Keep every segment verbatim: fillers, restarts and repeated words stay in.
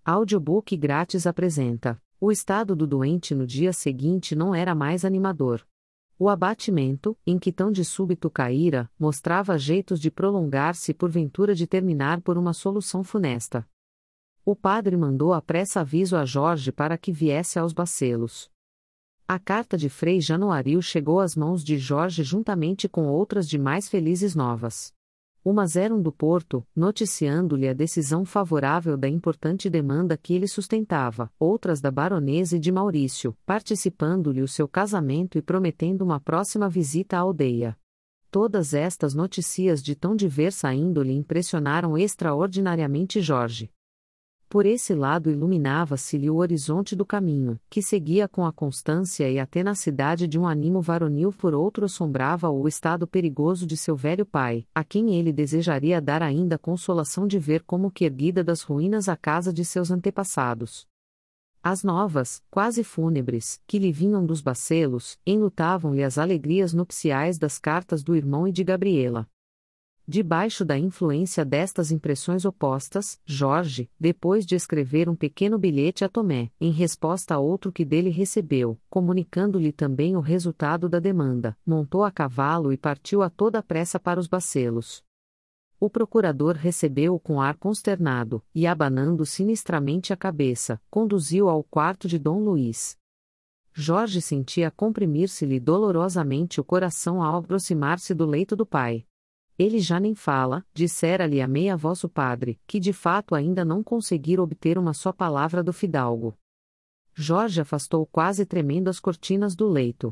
Audiobook grátis apresenta: o estado do doente no dia seguinte não era mais animador. O abatimento, em que tão de súbito caíra, mostrava jeitos de prolongar-se e porventura de terminar por uma solução funesta. O padre mandou à pressa aviso a Jorge para que viesse aos Bacelos. A carta de Frei Januário chegou às mãos de Jorge juntamente com outras de mais felizes novas. Umas eram do Porto, noticiando-lhe a decisão favorável da importante demanda que ele sustentava, outras da baronesa e de Maurício, participando-lhe o seu casamento e prometendo uma próxima visita à aldeia. Todas estas notícias de tão diversa índole impressionaram extraordinariamente Jorge. Por esse lado iluminava-se-lhe o horizonte do caminho, que seguia com a constância e a tenacidade de um animo varonil, por outro assombrava o estado perigoso de seu velho pai, a quem ele desejaria dar ainda consolação de ver como que erguida das ruínas a casa de seus antepassados. As novas, quase fúnebres, que lhe vinham dos Bacelos, enlutavam-lhe as alegrias nupciais das cartas do irmão e de Gabriela. Debaixo da influência destas impressões opostas, Jorge, depois de escrever um pequeno bilhete a Tomé, em resposta a outro que dele recebeu, comunicando-lhe também o resultado da demanda, montou a cavalo e partiu a toda pressa para os Bacelos. O procurador recebeu-o com ar consternado, e abanando sinistramente a cabeça, conduziu-o ao quarto de Dom Luís. Jorge sentia comprimir-se-lhe dolorosamente o coração ao aproximar-se do leito do pai. Ele já nem fala, dissera-lhe a meia voz o padre, que de fato ainda não conseguira obter uma só palavra do fidalgo. Jorge afastou quase tremendo as cortinas do leito.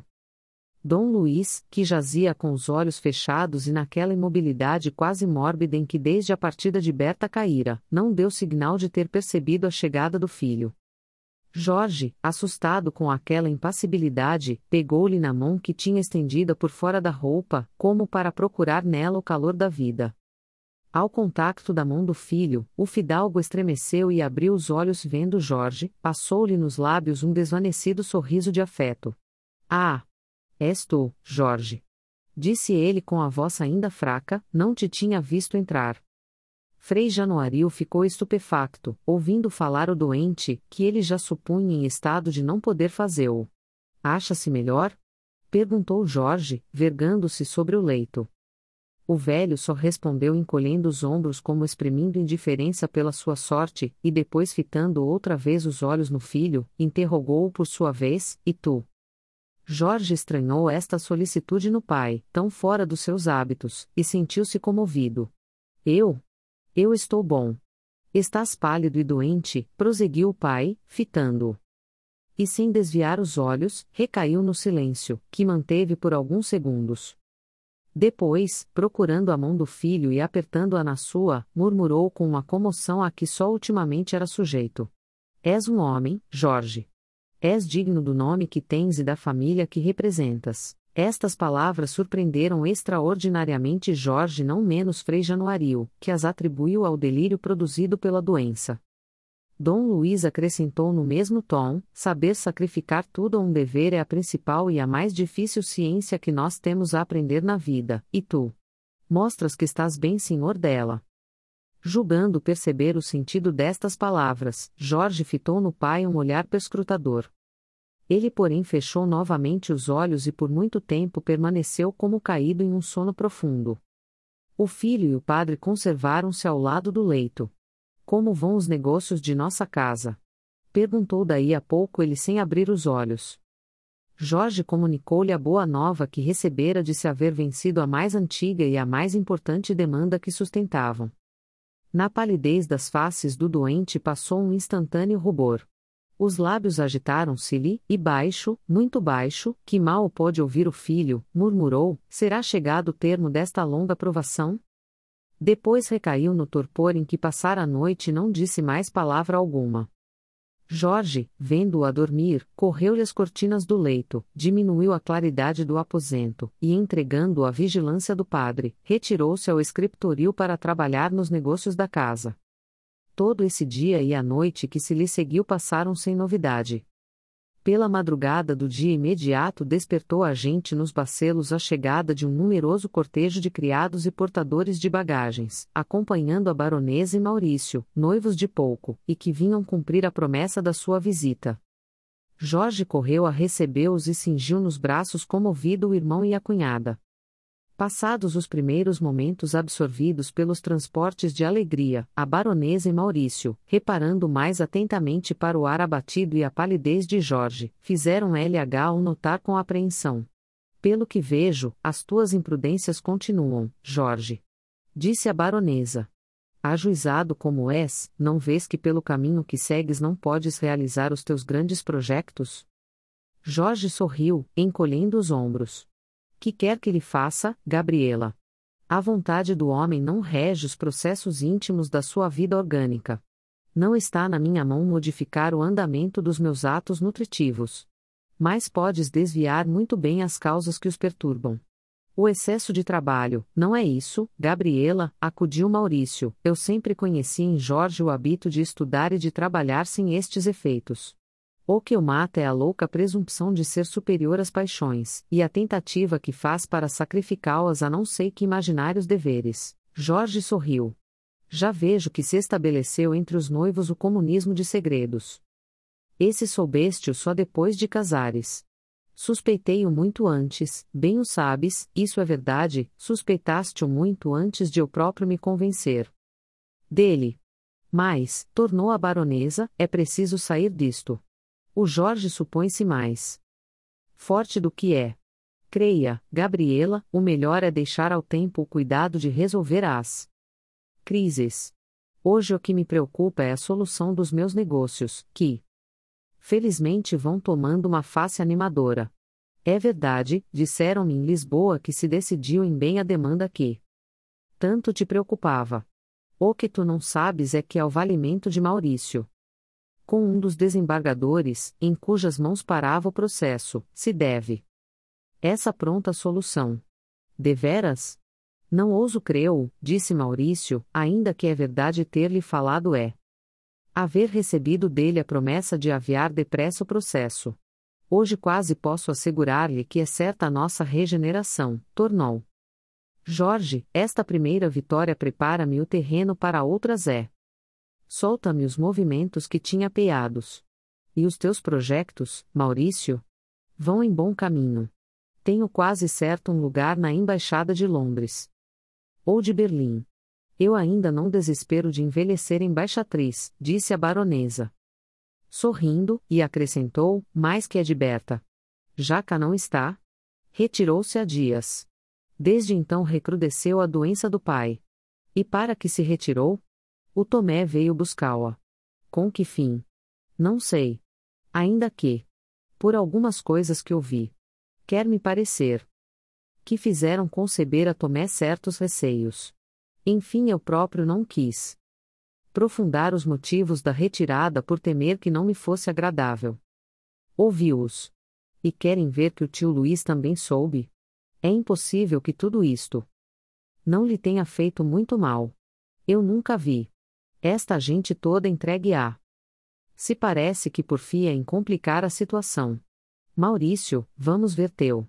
Dom Luís, que jazia com os olhos fechados e naquela imobilidade quase mórbida em que desde a partida de Berta caíra, não deu signal de ter percebido a chegada do filho. Jorge, assustado com aquela impassibilidade, pegou-lhe na mão que tinha estendida por fora da roupa, como para procurar nela o calor da vida. Ao contacto da mão do filho, o fidalgo estremeceu e abriu os olhos vendo Jorge, passou-lhe nos lábios um desvanecido sorriso de afeto. Ah! És tu, Jorge! Disse ele com a voz ainda fraca, não te tinha visto entrar. Frei Januário ficou estupefacto, ouvindo falar o doente, que ele já supunha em estado de não poder fazê-lo. Acha-se melhor? Perguntou Jorge, vergando-se sobre o leito. O velho só respondeu encolhendo os ombros como exprimindo indiferença pela sua sorte, e depois fitando outra vez os olhos no filho, interrogou-o por sua vez: e tu? Jorge estranhou esta solicitude no pai, tão fora dos seus hábitos, e sentiu-se comovido. Eu? Eu estou bom. Estás pálido e doente, prosseguiu o pai, fitando-o. E sem desviar os olhos, recaiu no silêncio, que manteve por alguns segundos. Depois, procurando a mão do filho e apertando-a na sua, murmurou com uma comoção a que só ultimamente era sujeito. És um homem, Jorge. És digno do nome que tens e da família que representas. Estas palavras surpreenderam extraordinariamente Jorge, não menos Frei Januário, que as atribuiu ao delírio produzido pela doença. Dom Luís acrescentou no mesmo tom: saber sacrificar tudo a um dever é a principal e a mais difícil ciência que nós temos a aprender na vida, e tu mostras que estás bem senhor dela. Julgando perceber o sentido destas palavras, Jorge fitou no pai um olhar perscrutador. Ele, porém, fechou novamente os olhos e por muito tempo permaneceu como caído em um sono profundo. O filho e o padre conservaram-se ao lado do leito. Como vão os negócios de nossa casa? Perguntou daí a pouco ele sem abrir os olhos. Jorge comunicou-lhe a boa nova que recebera de se haver vencido a mais antiga e a mais importante demanda que sustentavam. Na palidez das faces do doente passou um instantâneo rubor. Os lábios agitaram-se-lhe, e baixo, muito baixo, que mal o pôde ouvir o filho, murmurou: será chegado o termo desta longa provação? Depois recaiu no torpor em que passara a noite e não disse mais palavra alguma. Jorge, vendo-o a dormir, correu-lhe as cortinas do leito, diminuiu a claridade do aposento, e entregando-o à vigilância do padre, retirou-se ao escriptoril para trabalhar nos negócios da casa. Todo esse dia e a noite que se lhe seguiu passaram sem novidade. Pela madrugada do dia imediato despertou a gente nos bacelos a chegada de um numeroso cortejo de criados e portadores de bagagens, acompanhando a baronesa e Maurício, noivos de pouco, e que vinham cumprir a promessa da sua visita. Jorge correu a recebê-los e cingiu nos braços comovido o irmão e a cunhada. Passados os primeiros momentos absorvidos pelos transportes de alegria, a baronesa e Maurício, reparando mais atentamente para o ar abatido e a palidez de Jorge, fizeram L H o notar com apreensão. Pelo que vejo, as tuas imprudências continuam, Jorge. Disse a baronesa. Ajuizado como és, não vês que pelo caminho que segues não podes realizar os teus grandes projetos? Jorge sorriu, encolhendo os ombros. Que quer que ele faça, Gabriela? A vontade do homem não rege os processos íntimos da sua vida orgânica. Não está na minha mão modificar o andamento dos meus atos nutritivos. Mas podes desviar muito bem as causas que os perturbam. O excesso de trabalho, não é isso, Gabriela, acudiu Maurício. Eu sempre conheci em Jorge o hábito de estudar e de trabalhar sem estes efeitos. O que o mata é a louca presumpção de ser superior às paixões, e a tentativa que faz para sacrificá-las a não sei que imaginários deveres. Jorge sorriu. Já vejo que se estabeleceu entre os noivos o comunismo de segredos. Esse soubeste-o só depois de casares. Suspeitei-o muito antes, bem o sabes, isso é verdade, suspeitaste-o muito antes de eu próprio me convencer dele. Mas, tornou a baronesa, é preciso sair disto. O Jorge supõe-se mais forte do que é. Creia, Gabriela, o melhor é deixar ao tempo o cuidado de resolver as crises. Hoje o que me preocupa é a solução dos meus negócios, que, felizmente, vão tomando uma face animadora. É verdade, disseram-me em Lisboa que se decidiu em bem a demanda que tanto te preocupava. O que tu não sabes é que é o valimento de Maurício, com um dos desembargadores, em cujas mãos parava o processo, se deve essa pronta solução. Deveras? Não ouso crê-o, disse Maurício, ainda que é verdade ter-lhe falado é haver recebido dele a promessa de aviar depressa o processo. Hoje quase posso assegurar-lhe que é certa a nossa regeneração, tornou Jorge. Esta primeira vitória prepara-me o terreno para outras é. Solta-me os movimentos que tinha apeados. E os teus projetos, Maurício? Vão em bom caminho. Tenho quase certo um lugar na Embaixada de Londres. Ou de Berlim. Eu ainda não desespero de envelhecer embaixatriz, disse a baronesa. Sorrindo, e acrescentou, mais que é de Berta. Já cá não está? Retirou-se há dias. Desde então recrudesceu a doença do pai. E para que se retirou? O Tomé veio buscá-la. Com que fim? Não sei. Ainda que, por algumas coisas que ouvi, quer me parecer, que fizeram conceber a Tomé certos receios. Enfim, eu próprio não quis profundar os motivos da retirada por temer que não me fosse agradável. Ouvi-os. E querem ver que o tio Luís também soube? É impossível que tudo isto não lhe tenha feito muito mal. Eu nunca vi esta gente toda entregue a. Se parece que porfia em complicar a situação. Maurício, vamos ver teu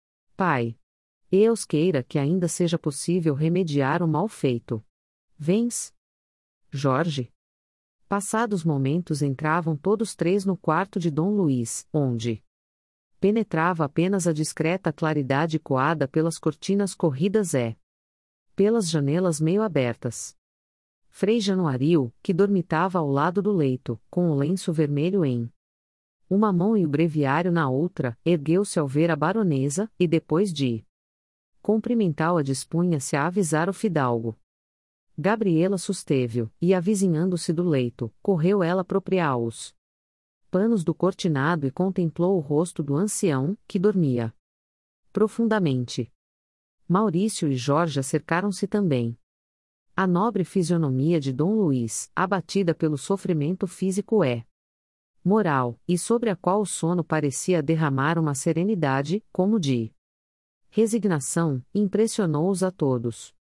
pai. Eus queira que ainda seja possível remediar o mal feito. Vens? Jorge? Passados momentos entravam todos três no quarto de Dom Luís, onde penetrava apenas a discreta claridade coada pelas cortinas corridas e pelas janelas meio abertas. Frei Januário, que dormitava ao lado do leito, com o lenço vermelho em uma mão e o breviário na outra, ergueu-se ao ver a baronesa, e depois de cumprimentá-la dispunha-se a avisar o fidalgo. Gabriela susteve-o, e avizinhando-se do leito, correu ela apropriá-os panos do cortinado e contemplou o rosto do ancião, que dormia profundamente. Maurício e Jorge acercaram-se também. A nobre fisionomia de Dom Luís, abatida pelo sofrimento físico é moral, e sobre a qual o sono parecia derramar uma serenidade, como de resignação, impressionou-os a todos.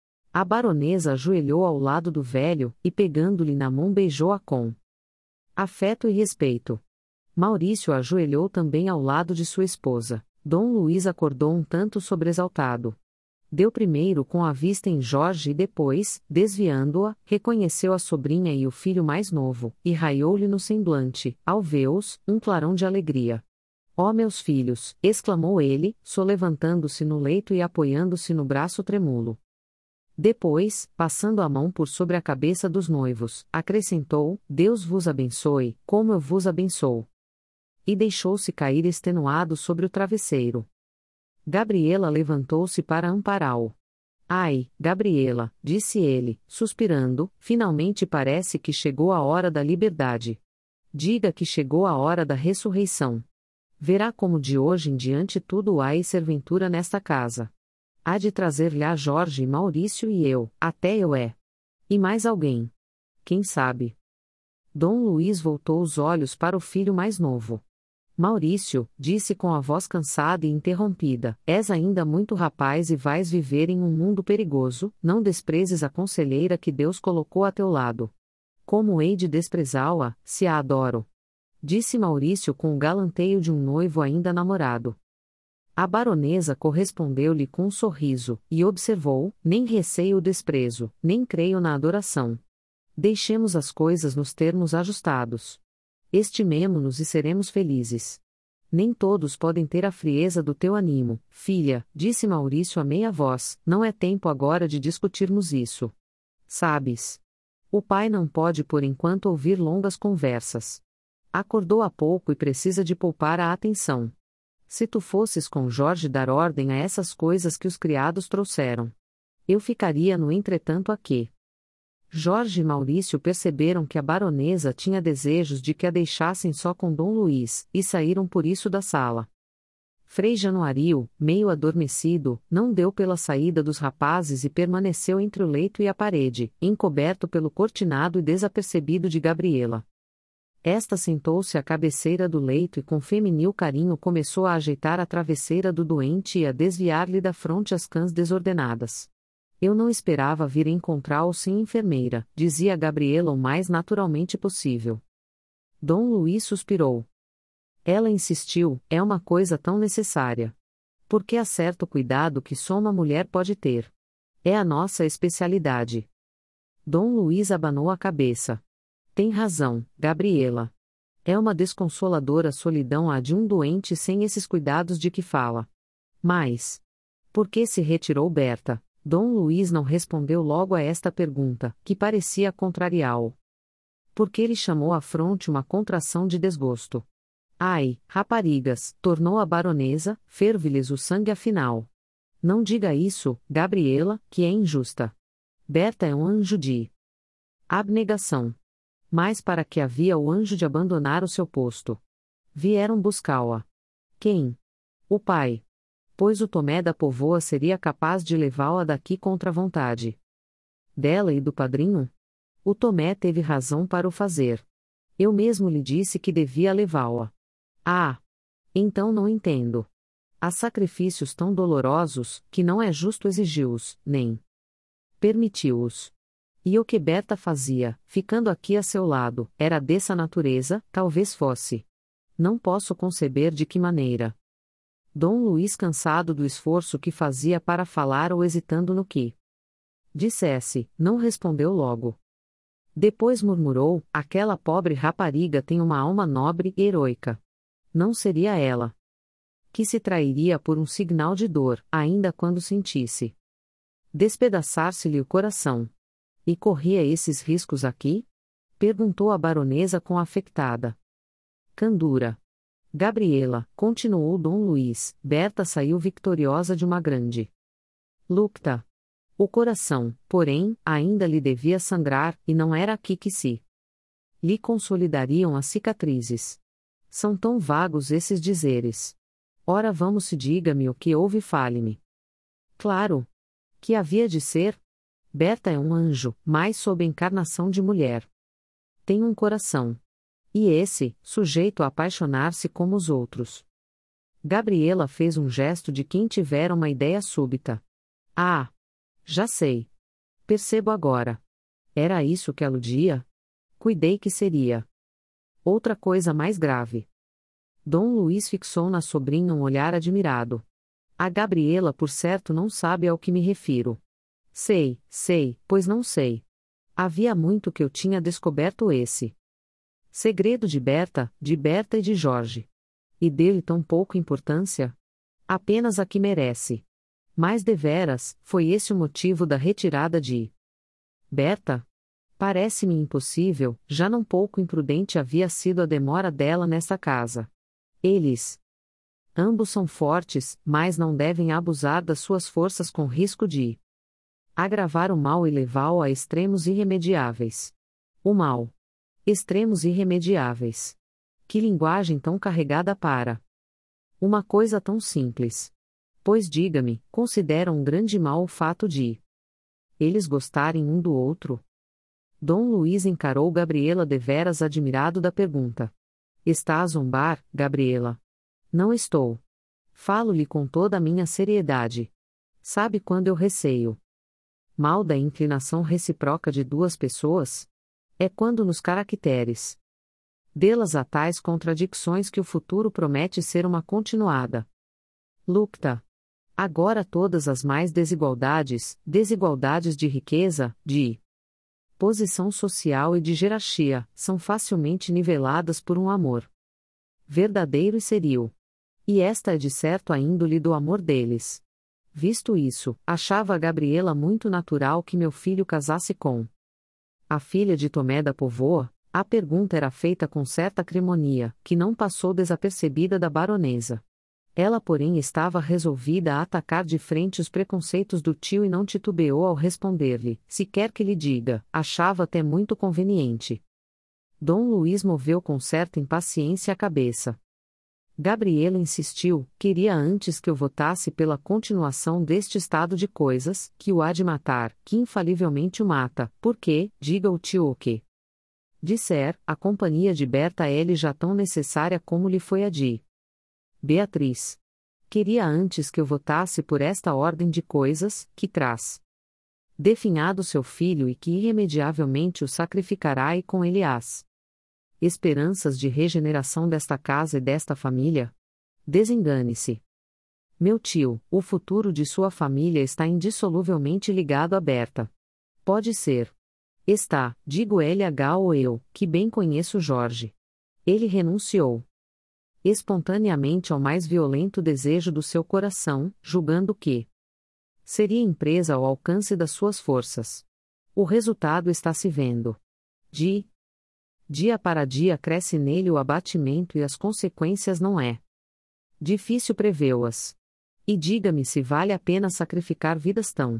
A baronesa ajoelhou ao lado do velho, e pegando-lhe na mão beijou-a com afeto e respeito. Maurício ajoelhou também ao lado de sua esposa. Dom Luís acordou um tanto sobressaltado. Deu primeiro com a vista em Jorge e depois, desviando-a, reconheceu a sobrinha e o filho mais novo, e raiou-lhe no semblante, ao vê-os, um clarão de alegria. Ó meus filhos! Exclamou ele, solevantando-se no leito e apoiando-se no braço trêmulo. Depois, passando a mão por sobre a cabeça dos noivos, acrescentou: Deus vos abençoe, como eu vos abençoo. E deixou-se cair extenuado sobre o travesseiro. Gabriela levantou-se para ampará-o. Ai, Gabriela, disse ele, suspirando, finalmente parece que chegou a hora da liberdade. Diga que chegou a hora da ressurreição. Verá como de hoje em diante tudo há e serventura nesta casa. Há de trazer-lhe a Jorge e Maurício e eu, até eu é. E mais alguém. Quem sabe? Dom Luís voltou os olhos para o filho mais novo. Maurício, disse com a voz cansada e interrompida, és ainda muito rapaz e vais viver em um mundo perigoso, não desprezes a conselheira que Deus colocou a teu lado. Como hei de desprezá-la, se a adoro? Disse Maurício com o galanteio de um noivo ainda namorado. A baronesa correspondeu-lhe com um sorriso, e observou: nem receio o desprezo, nem creio na adoração. Deixemos as coisas nos termos ajustados. Estimemo-nos e seremos felizes. Nem todos podem ter a frieza do teu animo, filha, disse Maurício a meia voz, não é tempo agora de discutirmos isso. Sabes? O pai não pode por enquanto ouvir longas conversas. Acordou há pouco e precisa de poupar a atenção. Se tu fosses com Jorge dar ordem a essas coisas que os criados trouxeram. Eu ficaria no entretanto aqui. Jorge e Maurício perceberam que a baronesa tinha desejos de que a deixassem só com Dom Luís, e saíram por isso da sala. Frei Januário, meio adormecido, não deu pela saída dos rapazes e permaneceu entre o leito e a parede, encoberto pelo cortinado e desapercebido de Gabriela. Esta sentou-se à cabeceira do leito e com feminil carinho começou a ajeitar a travesseira do doente e a desviar-lhe da fronte as cãs desordenadas. Eu não esperava vir encontrá-o sem enfermeira, dizia Gabriela o mais naturalmente possível. Dom Luís suspirou. Ela insistiu, é uma coisa tão necessária. Porque há certo cuidado que só uma mulher pode ter. É a nossa especialidade. Dom Luís abanou a cabeça. Tem razão, Gabriela. É uma desconsoladora solidão a de um doente sem esses cuidados de que fala. Mas, por que se retirou Berta? Dom Luís não respondeu logo a esta pergunta, que parecia contrariá-o. Porque ele chamou à fronte uma contração de desgosto. Ai, raparigas, tornou a baronesa, ferve-lhes o sangue afinal. Não diga isso, Gabriela, que é injusta. Berta é um anjo de abnegação. Mas para que havia o anjo de abandonar o seu posto? Vieram buscá-la. Quem? O pai. Pois o Tomé da Povoa seria capaz de levá-la daqui contra a vontade dela e do padrinho? O Tomé teve razão para o fazer. Eu mesmo lhe disse que devia levá-la. Ah! Então não entendo. Há sacrifícios tão dolorosos, que não é justo exigi-os, nem permiti-os. E o que Berta fazia, ficando aqui a seu lado, era dessa natureza, talvez fosse. Não posso conceber de que maneira. Dom Luís, cansado do esforço que fazia para falar ou hesitando no que dissesse, não respondeu logo. Depois murmurou: aquela pobre rapariga tem uma alma nobre e heroica. Não seria ela que se trairia por um sinal de dor, ainda quando sentisse despedaçar-se-lhe o coração. E corria esses riscos aqui? Perguntou a baronesa com afectada candura. Gabriela, continuou Dom Luís, Berta saiu vitoriosa de uma grande luta. O coração, porém, ainda lhe devia sangrar, e não era aqui que se lhe consolidariam as cicatrizes. São tão vagos esses dizeres. Ora vamos se diga-me o que houve e fale-me. Claro. Que havia de ser? Berta é um anjo, mas sob encarnação de mulher. Tem um coração. E esse, sujeito a apaixonar-se como os outros. Gabriela fez um gesto de quem tivera uma ideia súbita. Ah! Já sei. Percebo agora. Era isso que aludia? Cuidei que seria outra coisa mais grave. Dom Luís fixou na sobrinha um olhar admirado. A Gabriela por certo não sabe ao que me refiro. Sei, sei, pois não sei. Havia muito que eu tinha descoberto esse segredo de Berta, de Berta e de Jorge. E dele tão pouca importância? Apenas a que merece. Mas deveras, foi esse o motivo da retirada de Berta? Parece-me impossível, já não pouco imprudente havia sido a demora dela nessa casa. Eles ambos são fortes, mas não devem abusar das suas forças com risco de agravar o mal e levá-lo a extremos irremediáveis. O mal. Extremos irremediáveis. Que linguagem tão carregada para uma coisa tão simples. Pois diga-me, consideram um grande mal o fato de eles gostarem um do outro? Dom Luís encarou Gabriela deveras admirado da pergunta. Está a zombar, Gabriela? Não estou. Falo-lhe com toda a minha seriedade. Sabe quando eu receio mal da inclinação recíproca de duas pessoas? É quando nos caracteres delas há tais contradições que o futuro promete ser uma continuada luta. Agora todas as mais desigualdades, desigualdades de riqueza, de posição social e de hierarquia, são facilmente niveladas por um amor verdadeiro e serio. E esta é de certo a índole do amor deles. Visto isso, achava a Gabriela muito natural que meu filho casasse com a filha de Tomé da Póvoa. A pergunta era feita com certa acrimonia, que não passou desapercebida da baronesa. Ela, porém, estava resolvida a atacar de frente os preconceitos do tio e não titubeou ao responder-lhe, se quer que lhe diga, achava até muito conveniente. Dom Luís moveu com certa impaciência a cabeça. Gabriela insistiu, queria antes que eu votasse pela continuação deste estado de coisas, que o há de matar, que infalivelmente o mata, porque, diga o tio o que disser, a companhia de Berta é-lhe já tão necessária como lhe foi a de Beatriz. Queria antes que eu votasse por esta ordem de coisas, que traz definhado seu filho e que irremediavelmente o sacrificará e com ele as esperanças de regeneração desta casa e desta família. Desengane-se. Meu tio, o futuro de sua família está indissoluvelmente ligado a Berta. Pode ser. Está, digo L H ou eu, que bem conheço Jorge. Ele renunciou espontaneamente ao mais violento desejo do seu coração, julgando que seria empresa ao alcance das suas forças. O resultado está se vendo. De dia para dia cresce nele o abatimento e as consequências não é difícil prevê-las. E diga-me se vale a pena sacrificar vidas tão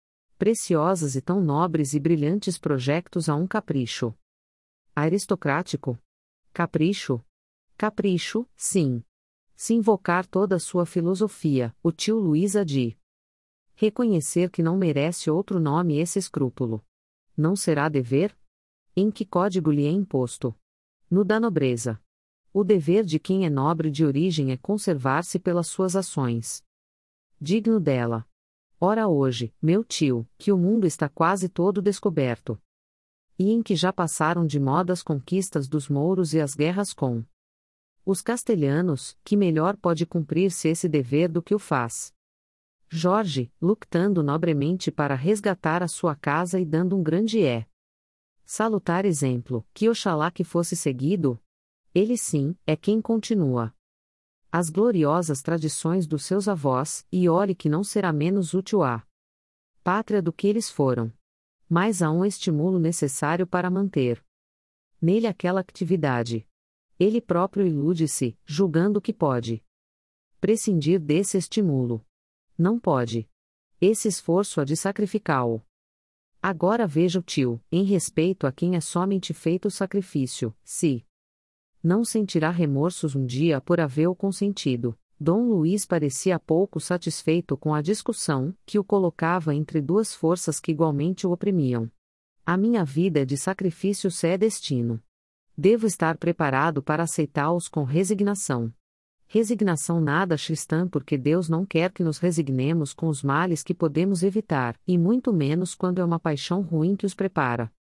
preciosas e tão nobres e brilhantes projetos a um capricho aristocrático. Capricho? Capricho, sim. Se invocar toda a sua filosofia, o tio Luís há de reconhecer que não merece outro nome esse escrúpulo. Não será dever? Em que código lhe é imposto? No da nobreza. O dever de quem é nobre de origem é conservar-se pelas suas ações digno dela. Ora hoje, meu tio, que o mundo está quase todo descoberto, e em que já passaram de moda as conquistas dos mouros e as guerras com os castelhanos, que melhor pode cumprir-se esse dever do que o faz Jorge, lutando nobremente para resgatar a sua casa e dando um grande é salutar exemplo, que oxalá que fosse seguido? Ele sim, é quem continua as gloriosas tradições dos seus avós, e olhe que não será menos útil à pátria do que eles foram. Mas há um estímulo necessário para manter nele aquela atividade. Ele próprio ilude-se, julgando que pode prescindir desse estímulo. Não pode. Esse esforço há de sacrificá-lo. Agora veja o tio, em respeito a quem é somente feito o sacrifício, se não sentirá remorsos um dia por havê-lo consentido. Dom Luís parecia pouco satisfeito com a discussão, que o colocava entre duas forças que igualmente o oprimiam. A minha vida é de sacrifício se é destino. Devo estar preparado para aceitá-los com resignação. Resignação nada cristã porque Deus não quer que nos resignemos com os males que podemos evitar, e muito menos quando é uma paixão ruim que os prepara.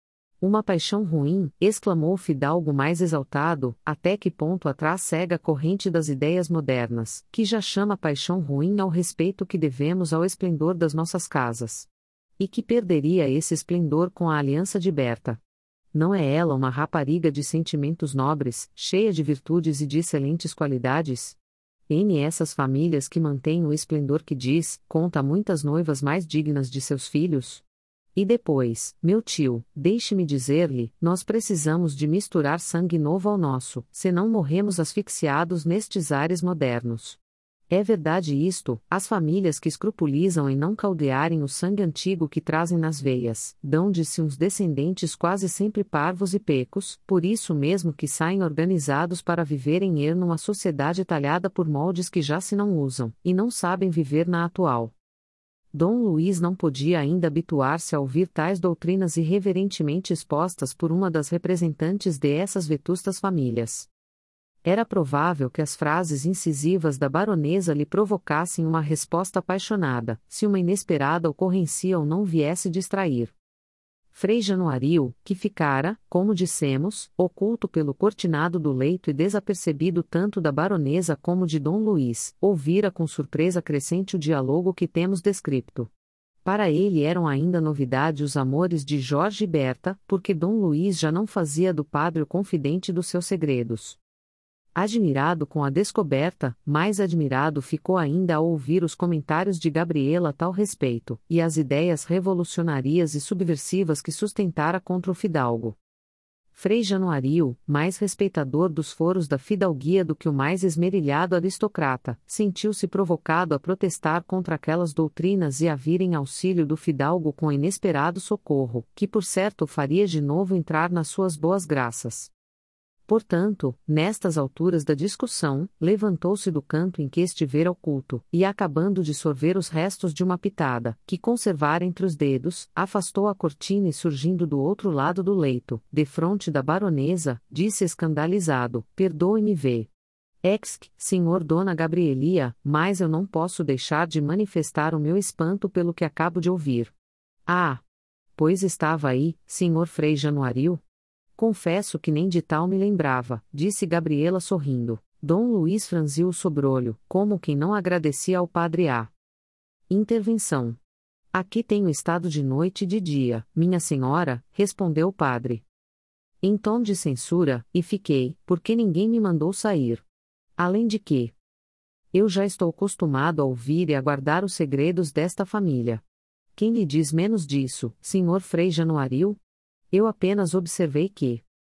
Uma paixão ruim, exclamou o fidalgo mais exaltado, até que ponto atrás cega a corrente das ideias modernas, que já chama paixão ruim ao respeito que devemos ao esplendor das nossas casas. E que perderia esse esplendor com a aliança de Berta. Não é ela uma rapariga de sentimentos nobres, cheia de virtudes e de excelentes qualidades? N essas famílias que mantêm o esplendor que diz, conta muitas noivas mais dignas de seus filhos? E depois, meu tio, deixe-me dizer-lhe, nós precisamos de misturar sangue novo ao nosso, senão morremos asfixiados nestes ares modernos. É verdade isto, as famílias que escrupulizam em não caldearem o sangue antigo que trazem nas veias, dão de si uns descendentes quase sempre parvos e pecos, por isso mesmo que saem organizados para viverem er numa sociedade talhada por moldes que já se não usam, e não sabem viver na atual. Dom Luís não podia ainda habituar-se a ouvir tais doutrinas irreverentemente expostas por uma das representantes de essas vetustas famílias. Era provável que as frases incisivas da baronesa lhe provocassem uma resposta apaixonada, se uma inesperada ocorrência o não viesse distrair. Frei Januário, que ficara, como dissemos, oculto pelo cortinado do leito e desapercebido tanto da baronesa como de Dom Luís, ouvira com surpresa crescente o diálogo que temos descrito. Para ele eram ainda novidade os amores de Jorge e Berta, porque Dom Luís já não fazia do padre o confidente dos seus segredos. Admirado com a descoberta, mais admirado ficou ainda ao ouvir os comentários de Gabriela a tal respeito, e as ideias revolucionárias e subversivas que sustentara contra o fidalgo. Frei Januário, mais respeitador dos foros da fidalguia do que o mais esmerilhado aristocrata, sentiu-se provocado a protestar contra aquelas doutrinas e a vir em auxílio do fidalgo com inesperado socorro, que por certo o faria de novo entrar nas suas boas graças. Portanto, nestas alturas da discussão, levantou-se do canto em que estivera oculto, e acabando de sorver os restos de uma pitada, que conservara entre os dedos, afastou a cortina e surgindo do outro lado do leito, defronte da baronesa, disse escandalizado, perdoe-me vê. Exc, senhor Dona Gabrielia, mas eu não posso deixar de manifestar o meu espanto pelo que acabo de ouvir. Ah! Pois estava aí, senhor Frei Januário? Confesso que nem de tal me lembrava, disse Gabriela sorrindo. Dom Luís franziu o sobrolho, como quem não agradecia ao padre A. Intervenção. Aqui tenho estado de noite e de dia, minha senhora, respondeu o padre. Em tom de censura, e fiquei, porque ninguém me mandou sair. Além de que, eu já estou acostumado a ouvir e a guardar os segredos desta família. Quem lhe diz menos disso, senhor Frei Januário? Eu apenas observei que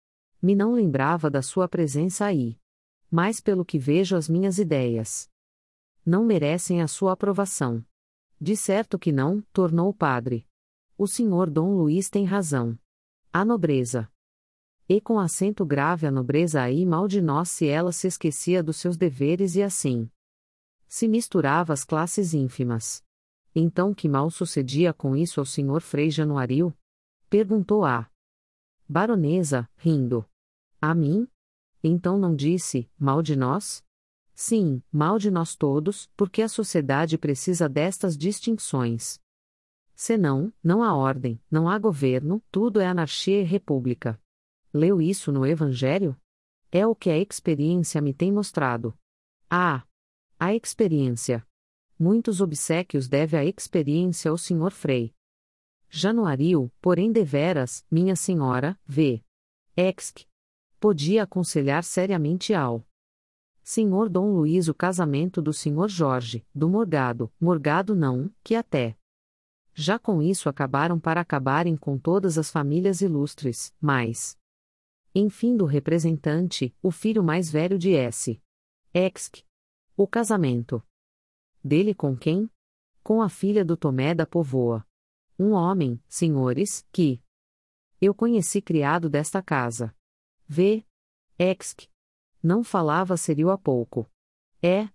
me não lembrava da sua presença aí. Mas pelo que vejo as minhas ideias não merecem a sua aprovação. De certo que não, tornou o padre. O senhor Dom Luís tem razão. A nobreza. E com acento grave a nobreza aí mal de nós se ela se esquecia dos seus deveres e assim se misturava às classes ínfimas. Então que mal sucedia com isso ao senhor Frei Januário? Perguntou a baronesa, rindo. A mim? Então não disse, mal de nós? Sim, mal de nós todos, porque a sociedade precisa destas distinções. Senão, não há ordem, não há governo, tudo é anarquia e república. Leu isso no Evangelho? É o que a experiência me tem mostrado. Ah! A experiência. Muitos obséquios deve a experiência ao senhor Frei Januário, porém deveras, minha senhora, vê. Exc. Podia aconselhar seriamente ao senhor Dom Luís o casamento do senhor Jorge, do Morgado, Morgado não, que até já com isso acabaram para acabarem com todas as famílias ilustres, mas enfim do representante, o filho mais velho de S. Exc. O casamento dele com quem? Com a filha do Tomé da Povoa. Um homem, senhores, que eu conheci criado desta casa. Vê. Exc. Não falava serio há pouco. É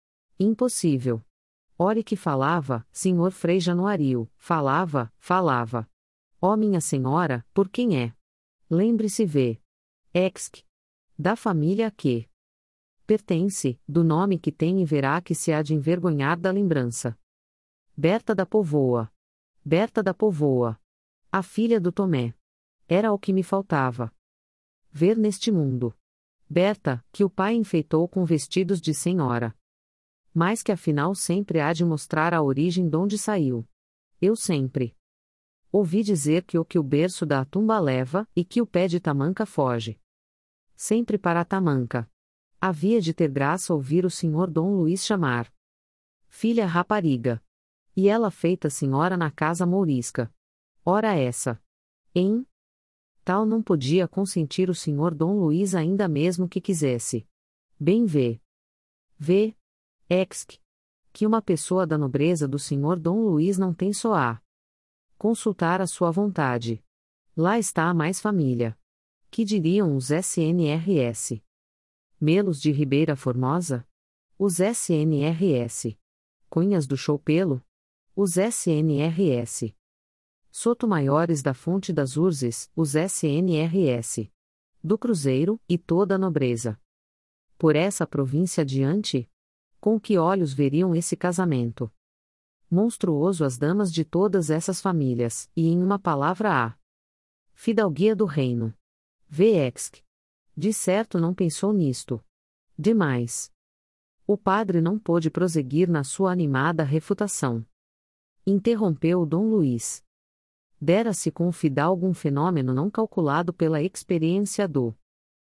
impossível. Ore que falava, senhor Frei Januário, falava, falava. Ó minha senhora, por quem é? Lembre-se vê. Exc. Da família a que pertence, do nome que tem e verá que se há de envergonhar da lembrança. Berta da Povoa. Berta da Povoa. A filha do Tomé. Era o que me faltava. Ver neste mundo. Berta, que o pai enfeitou com vestidos de senhora. Mas que afinal sempre há de mostrar a origem donde saiu. Eu sempre ouvi dizer que o que o berço da tumba leva, e que o pé de tamanca foge. Sempre para a tamanca. Havia de ter graça ouvir o senhor Dom Luís chamar. Filha rapariga. E ela feita senhora na casa mourisca. Ora essa. Em? Tal não podia consentir o senhor Dom Luís ainda mesmo que quisesse. Bem vê. Vê. Exc. Que uma pessoa da nobreza do senhor Dom Luís não tem só a consultar a sua vontade. Lá está a mais família. Que diriam os S N R S? Melos de Ribeira Formosa? Os S N R S. Cunhas do Choupelo? Os S N R S. Sotomaiores da Fonte das Urzes, os S N R S. Do Cruzeiro, e toda a nobreza. Por essa província adiante? Com que olhos veriam esse casamento? Monstruoso as damas de todas essas famílias, e em uma palavra a fidalguia do reino. Vexc. De certo não pensou nisto. Demais. O padre não pôde prosseguir na sua animada refutação. Interrompeu Dom Luís. Dera-se com o fidalgo um fenômeno não calculado pela experiência do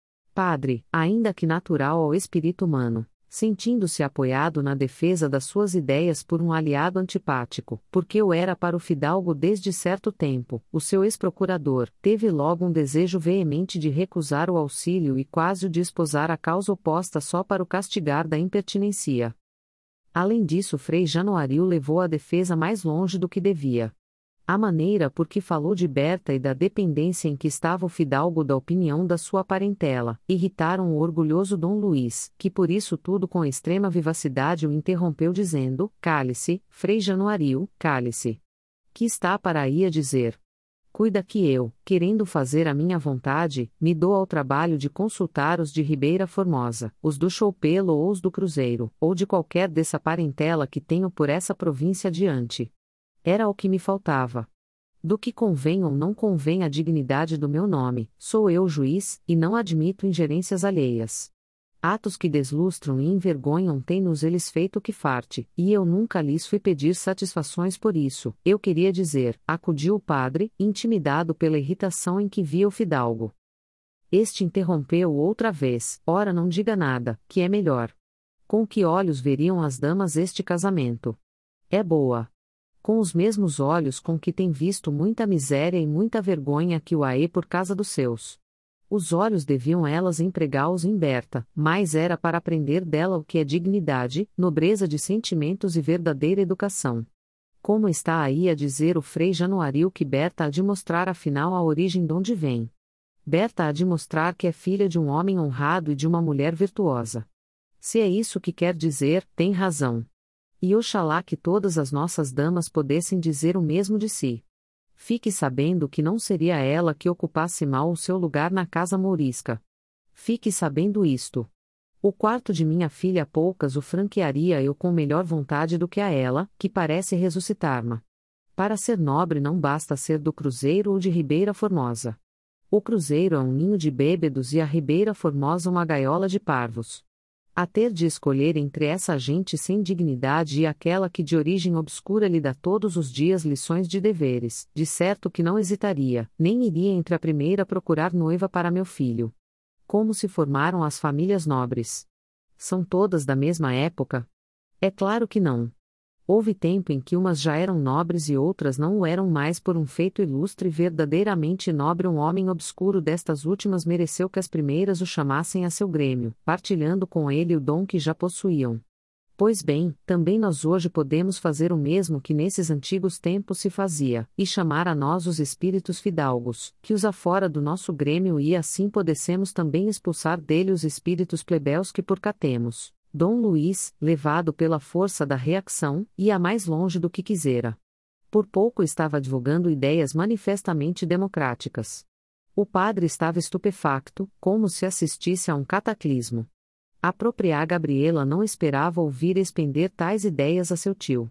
padre, ainda que natural ao espírito humano, sentindo-se apoiado na defesa das suas ideias por um aliado antipático, porque o era para o fidalgo desde certo tempo, o seu ex-procurador, teve logo um desejo veemente de recusar o auxílio e quase o de esposar a causa oposta só para o castigar da impertinência. Além disso, Frei Januário levou a defesa mais longe do que devia. A maneira por que falou de Berta e da dependência em que estava o fidalgo da opinião da sua parentela, irritaram o orgulhoso Dom Luís, que por isso tudo com extrema vivacidade o interrompeu dizendo, cale-se, Frei Januário, cale-se. Que está para aí a dizer? Cuida que eu, querendo fazer a minha vontade, me dou ao trabalho de consultar os de Ribeira Formosa, os do Choupelo ou os do Cruzeiro, ou de qualquer dessa parentela que tenho por essa província adiante. Era o que me faltava. Do que convém ou não convém a dignidade do meu nome, sou eu juiz, e não admito ingerências alheias. Atos que deslustram e envergonham têm-nos eles feito que farte, e eu nunca lhes fui pedir satisfações por isso, eu queria dizer, acudiu o padre, intimidado pela irritação em que via o fidalgo. Este interrompeu outra vez, ora não diga nada, que é melhor. Com que olhos veriam as damas este casamento? É boa. Com os mesmos olhos com que tem visto muita miséria e muita vergonha que o aê por causa dos seus. Os olhos deviam elas empregá-los em Berta, mas era para aprender dela o que é dignidade, nobreza de sentimentos e verdadeira educação. Como está aí a dizer o Frei Januário que Berta há de mostrar afinal a origem de onde vem? Berta há de mostrar que é filha de um homem honrado e de uma mulher virtuosa. Se é isso que quer dizer, tem razão. E oxalá que todas as nossas damas pudessem dizer o mesmo de si. Fique sabendo que não seria ela que ocupasse mal o seu lugar na casa mourisca. Fique sabendo isto. O quarto de minha filha poucas o franquearia eu com melhor vontade do que a ela, que parece ressuscitar-ma. Para ser nobre não basta ser do Cruzeiro ou de Ribeira Formosa. O Cruzeiro é um ninho de bêbedos e a Ribeira Formosa uma gaiola de parvos. A ter de escolher entre essa gente sem dignidade e aquela que de origem obscura lhe dá todos os dias lições de deveres, de certo que não hesitaria, nem iria entre a primeira procurar noiva para meu filho. Como se formaram as famílias nobres? São todas da mesma época? É claro que não. Houve tempo em que umas já eram nobres e outras não o eram mais por um feito ilustre e verdadeiramente nobre. Um homem obscuro destas últimas mereceu que as primeiras o chamassem a seu grêmio, partilhando com ele o dom que já possuíam. Pois bem, também nós hoje podemos fazer o mesmo que nesses antigos tempos se fazia, e chamar a nós os espíritos fidalgos, que os afora do nosso grêmio e assim podemos também expulsar dele os espíritos plebeus que por cá temos. Dom Luís, levado pela força da reação, ia mais longe do que quisera. Por pouco estava divulgando ideias manifestamente democráticas. O padre estava estupefacto, como se assistisse a um cataclismo. A própria Gabriela não esperava ouvir expender tais ideias a seu tio.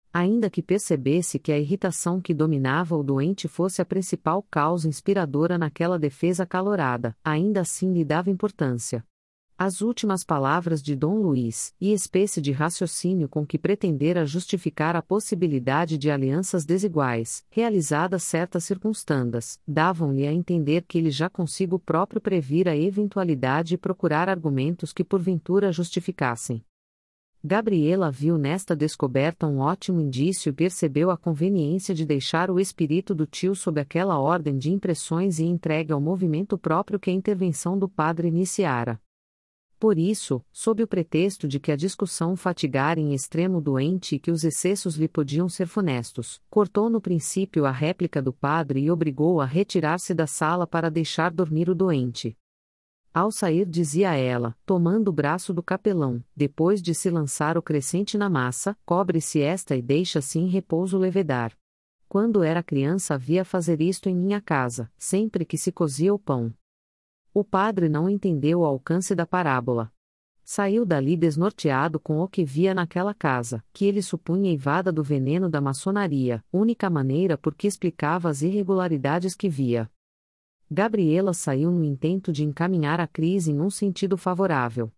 Ainda que percebesse que a irritação que dominava o doente fosse a principal causa inspiradora naquela defesa acalorada, ainda assim lhe dava importância. As últimas palavras de Dom Luís, e espécie de raciocínio com que pretendera justificar a possibilidade de alianças desiguais, realizadas certas circunstâncias, davam-lhe a entender que ele já consigo próprio previr a eventualidade e procurar argumentos que porventura justificassem. Gabriela viu nesta descoberta um ótimo indício e percebeu a conveniência de deixar o espírito do tio sob aquela ordem de impressões e entregue ao movimento próprio que a intervenção do padre iniciara. Por isso, sob o pretexto de que a discussão fatigara em extremo o doente e que os excessos lhe podiam ser funestos, cortou no princípio a réplica do padre e obrigou-o a retirar-se da sala para deixar dormir o doente. Ao sair dizia ela, tomando o braço do capelão, depois de se lançar o crescente na massa, cobre-se esta e deixa-se em repouso levedar. Quando era criança havia fazer isto em minha casa, sempre que se cozia o pão. O padre não entendeu o alcance da parábola. Saiu dali desnorteado com o que via naquela casa, que ele supunha eivada do veneno da maçonaria, única maneira por que explicava as irregularidades que via. Gabriela saiu no intento de encaminhar a crise em um sentido favorável.